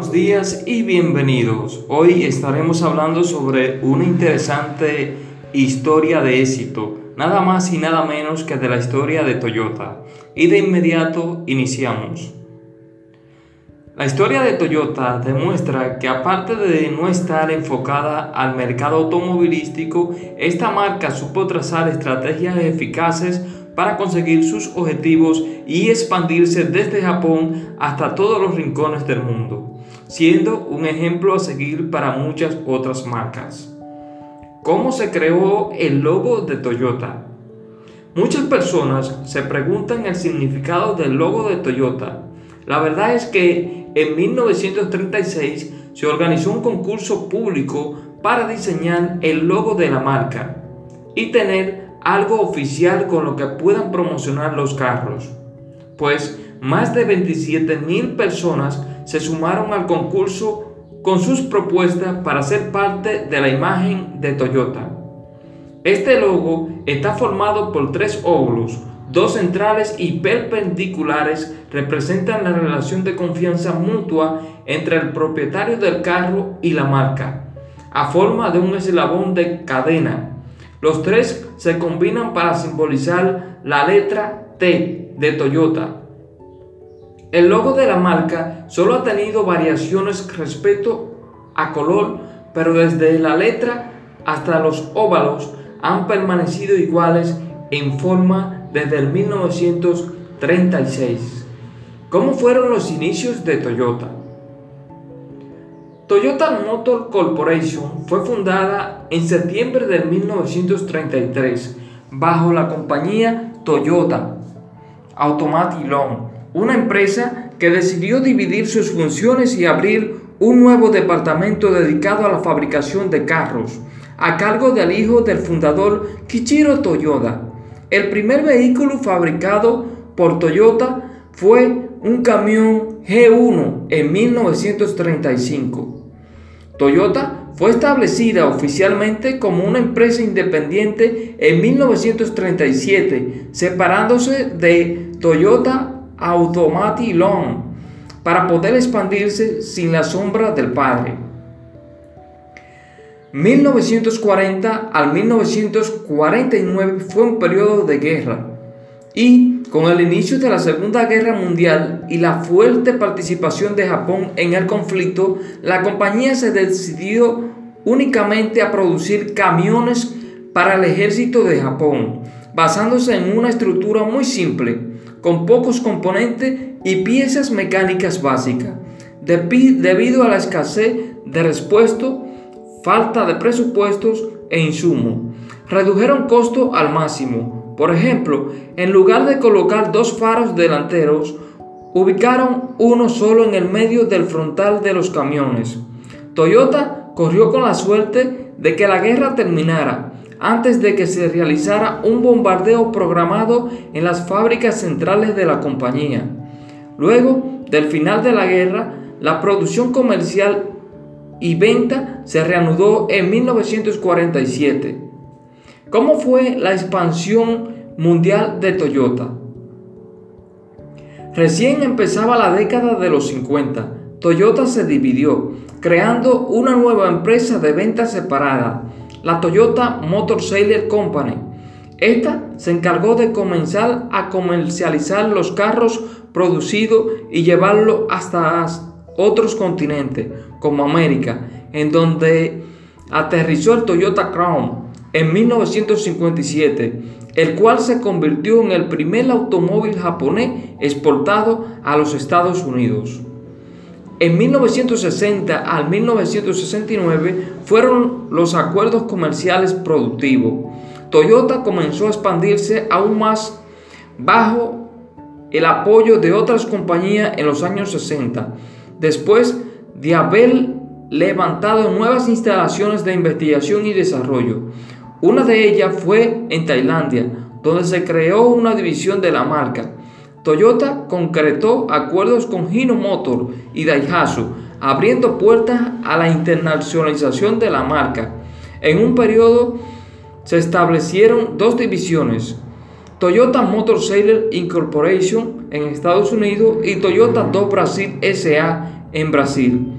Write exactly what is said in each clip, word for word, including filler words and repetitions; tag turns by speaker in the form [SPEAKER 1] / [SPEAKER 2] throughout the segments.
[SPEAKER 1] Buenos días y bienvenidos. Hoy estaremos hablando sobre una interesante historia de éxito, nada más y nada menos que de la historia de Toyota. Y de inmediato iniciamos. La historia de Toyota demuestra que aparte de no estar enfocada al mercado automovilístico, esta marca supo trazar estrategias eficaces para conseguir sus objetivos y expandirse desde Japón hasta todos los rincones del mundo, siendo un ejemplo a seguir para muchas otras marcas. ¿Cómo se creó el logo de Toyota? Muchas personas se preguntan el significado del logo de Toyota. La verdad es que en mil novecientos treinta y seis se organizó un concurso público para diseñar el logo de la marca y tener algo oficial con lo que puedan promocionar los carros, pues más de veintisiete mil personas se sumaron al concurso con sus propuestas para ser parte de la imagen de Toyota. Este logo está formado por tres óvalos, dos centrales y perpendiculares, representan la relación de confianza mutua entre el propietario del carro y la marca, a forma de un eslabón de cadena. Los tres se combinan para simbolizar la letra T de Toyota. El logo de la marca solo ha tenido variaciones respecto a color, pero desde la letra hasta los óvalos han permanecido iguales en forma desde el mil novecientos treinta y seis. ¿Cómo fueron los inicios de Toyota? Toyota Motor Corporation fue fundada en septiembre de mil novecientos treinta y tres bajo la compañía Toyota Automotive Loan, una empresa que decidió dividir sus funciones y abrir un nuevo departamento dedicado a la fabricación de carros, a cargo del hijo del fundador Kiichiro Toyoda. El primer vehículo fabricado por Toyota fue un camión G uno en mil novecientos treinta y cinco. Toyota fue establecida oficialmente como una empresa independiente en mil novecientos treinta y siete, separándose de Toyota Automotive Loan para poder expandirse sin la sombra del padre. mil novecientos cuarenta al mil novecientos cuarenta y nueve fue un periodo de guerra, y con el inicio de la Segunda Guerra Mundial y la fuerte participación de Japón en el conflicto, la compañía se decidió únicamente a producir camiones para el ejército de Japón, basándose en una estructura muy simple, con pocos componentes y piezas mecánicas básicas. Debido a la escasez de repuestos, falta de presupuestos e insumos, redujeron costos al máximo. Por ejemplo, en lugar de colocar dos faros delanteros, ubicaron uno solo en el medio del frontal de los camiones. Toyota corrió con la suerte de que la guerra terminara antes de que se realizara un bombardeo programado en las fábricas centrales de la compañía. Luego del final de la guerra, la producción comercial y venta se reanudó en mil novecientos cuarenta y siete. ¿Cómo fue la expansión mundial de Toyota? Recién empezaba la década de los cincuenta. Toyota se dividió, creando una nueva empresa de venta separada, la Toyota Motor Sales Company. Esta se encargó de comenzar a comercializar los carros producidos y llevarlos hasta otros continentes, como América, en donde aterrizó el Toyota Crown en mil novecientos cincuenta y siete, el cual se convirtió en el primer automóvil japonés exportado a los Estados Unidos. En mil novecientos sesenta al mil novecientos sesenta y nueve fueron los acuerdos comerciales productivos. Toyota comenzó a expandirse aún más bajo el apoyo de otras compañías en los años sesenta, después de haber levantado nuevas instalaciones de investigación y desarrollo. Una de ellas fue en Tailandia, donde se creó una división de la marca. Toyota concretó acuerdos con Hino Motor y Daihatsu, abriendo puertas a la internacionalización de la marca. En un periodo se establecieron dos divisiones, Toyota Motor Sales Incorporation en Estados Unidos y Toyota do Brasil S A en Brasil.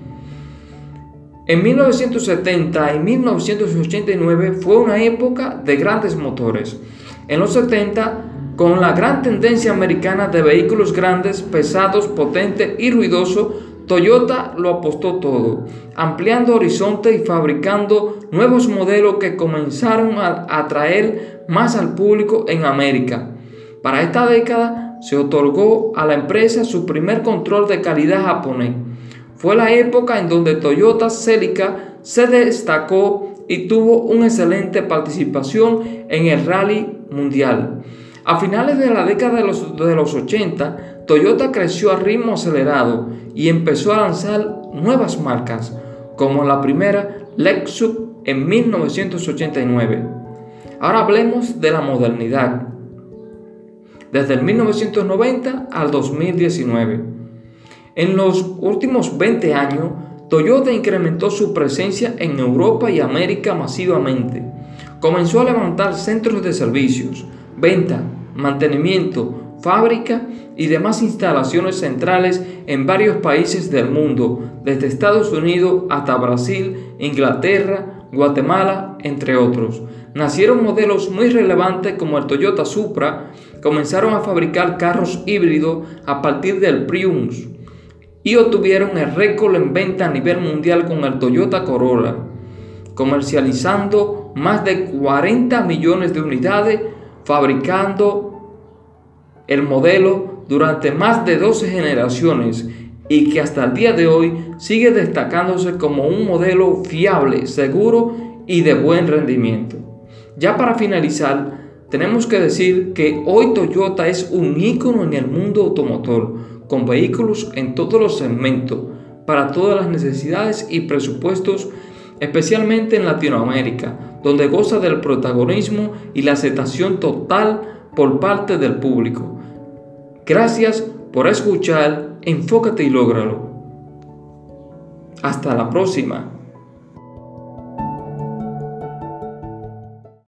[SPEAKER 1] En mil novecientos setenta y mil novecientos ochenta y nueve fue una época de grandes motores. En los setenta, con la gran tendencia americana de vehículos grandes, pesados, potentes y ruidosos, Toyota lo apostó todo, ampliando horizontes y fabricando nuevos modelos que comenzaron a atraer más al público en América. Para esta década se otorgó a la empresa su primer control de calidad japonés. Fue la época en donde Toyota Celica se destacó y tuvo una excelente participación en el rally mundial. A finales de la década de los, de los ochenta, Toyota creció a ritmo acelerado y empezó a lanzar nuevas marcas, como la primera Lexus en mil novecientos ochenta y nueve. Ahora hablemos de la modernidad. Desde el mil novecientos noventa al dos mil diecinueve. En los últimos veinte años, Toyota incrementó su presencia en Europa y América masivamente. Comenzó a levantar centros de servicios, venta, mantenimiento, fábrica y demás instalaciones centrales en varios países del mundo, desde Estados Unidos hasta Brasil, Inglaterra, Guatemala, entre otros. Nacieron modelos muy relevantes como el Toyota Supra, comenzaron a fabricar carros híbridos a partir del Prius y obtuvieron el récord en venta a nivel mundial con el Toyota Corolla, comercializando más de cuarenta millones de unidades, fabricando el modelo durante más de doce generaciones y que hasta el día de hoy sigue destacándose como un modelo fiable, seguro y de buen rendimiento. Ya para finalizar, tenemos que decir que hoy Toyota es un ícono en el mundo automotor, con vehículos en todos los segmentos, para todas las necesidades y presupuestos, especialmente en Latinoamérica, donde goza del protagonismo y la aceptación total por parte del público. Gracias por escuchar, enfócate y lógralo. Hasta la próxima.